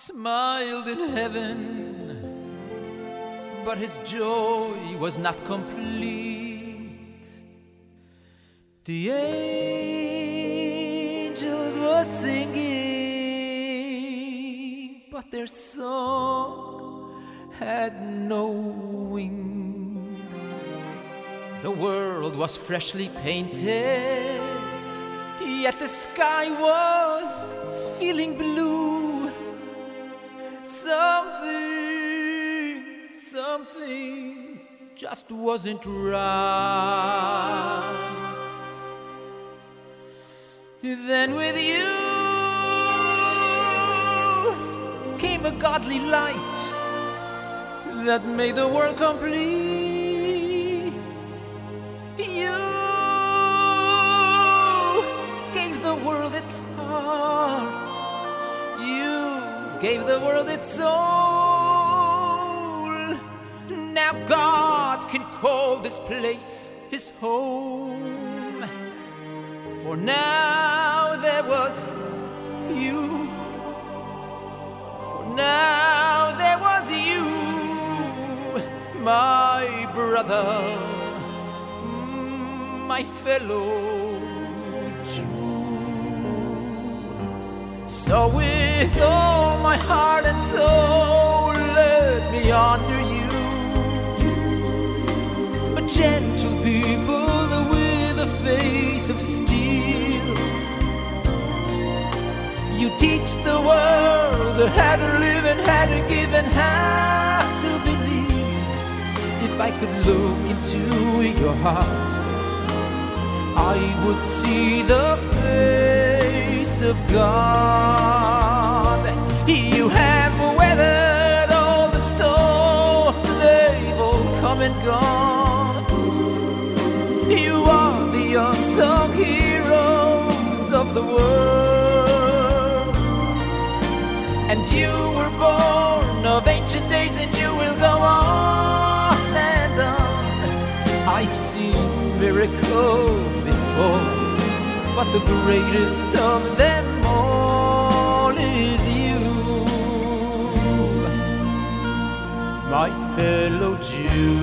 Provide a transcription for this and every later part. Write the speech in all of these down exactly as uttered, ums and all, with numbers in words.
smiled in heaven, but his joy was not complete. The angels were singing, but their song had no wings. The world was freshly painted, yet the sky was feeling blue. Something, something just wasn't right. Then with you came a godly light that made the world complete. You gave the world its heart. You gave the world its soul. Now God can call this place his home. For now there was you. For now there was you, my brother, my fellow Jew. So with all my heart and soul, let me honor you. A gentle people with a faith of steel. You teach the world how to live and how to give and how to believe. If I could look into your heart, I would see the face of God. You have weathered all the storms, they've all come and gone. You are the unsung heroes of the world. And you were born of ancient days, and you will go on and on. I've seen miracles before, but the greatest of them all is you, my fellow Jew.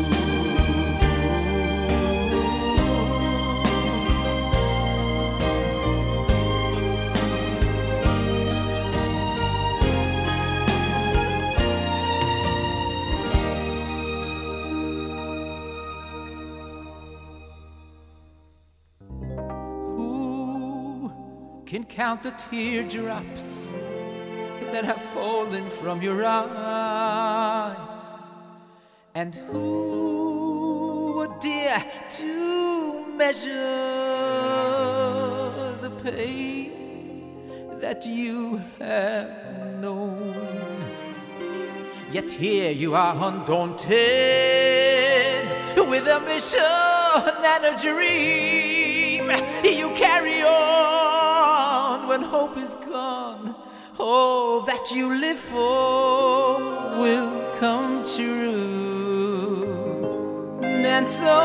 Can count the teardrops that have fallen from your eyes, and who would dare to measure the pain that you have known? Yet here you are undaunted, with a mission and a dream. You carry on when hope is gone. All that you live for will come true. And so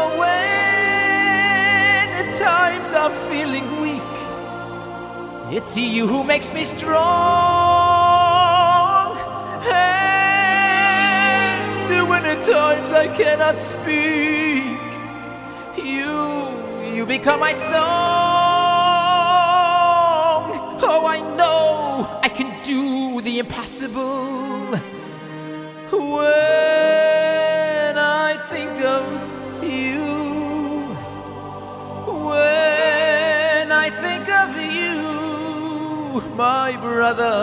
when the times are feeling weak, it's you who makes me strong. And when at times I cannot speak, you, you become my song. Oh, I know I can do the impossible. When I think of you, when I think of you, my brother,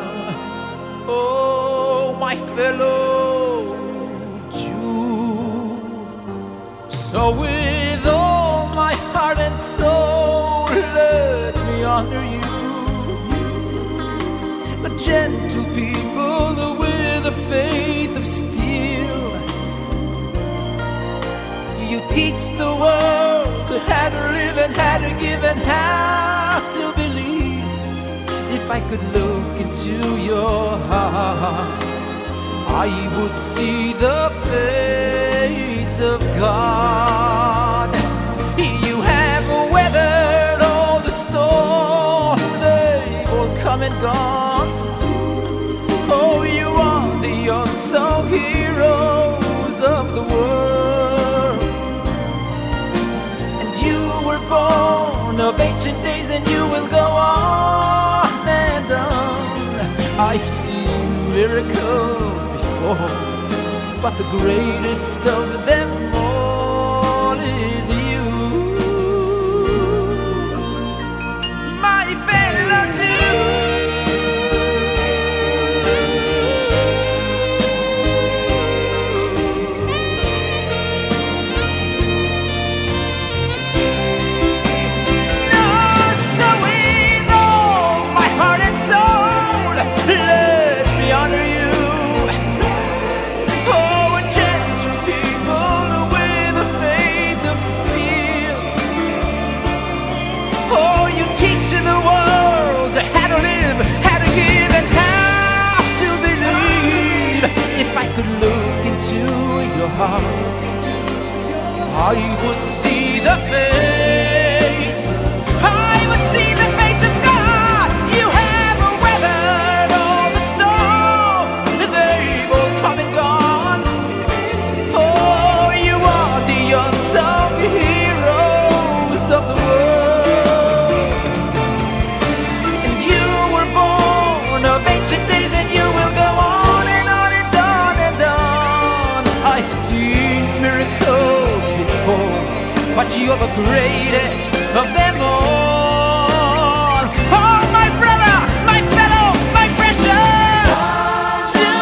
oh, my fellow Jew. So with all my heart and soul, let me honor you. A gentle people with a faith of steel. You teach the world how to live and how to give and how to believe. If I could look into your heart, I would see the face of God. You have weathered all the storms, they've all come and gone. heroes of the world. And you were born of ancient days, and you will go on and on. I've seen miracles before, but the greatest of them all is you, my fellow Jew. No, so with all my heart and soul, let me honor you. Oh, a gentle people with a faith of steel. Oh, you teach the world how to live, how to give, and how to believe. If I could look into your heart, I would see the face. I would see the face of God. You have weathered all the storms, they've all come and gone. Oh, you are the unsung heroes of the world. And you were born of ancient days, and you will go on and on and on and on. I've seen miracles before, but you're the greatest of them all. Oh, my brother, my fellow, my precious Jew.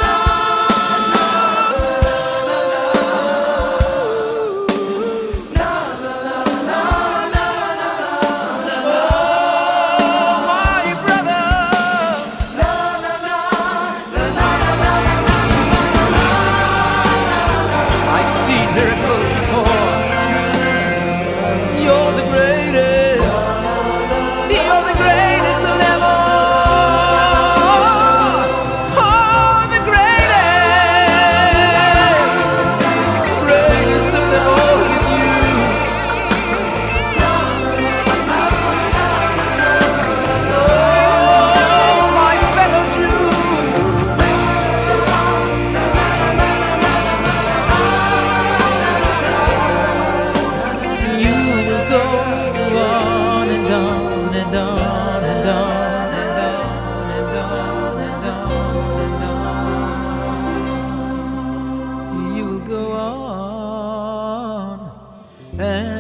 Oh, my brother. I've seen miracles before. You're the greatest. You're the greatest of them all. Oh, the greatest. Greatest of them all is you. Oh, my fellow Jew. You will go on and on and on and on and on and on and on and on. You will go on and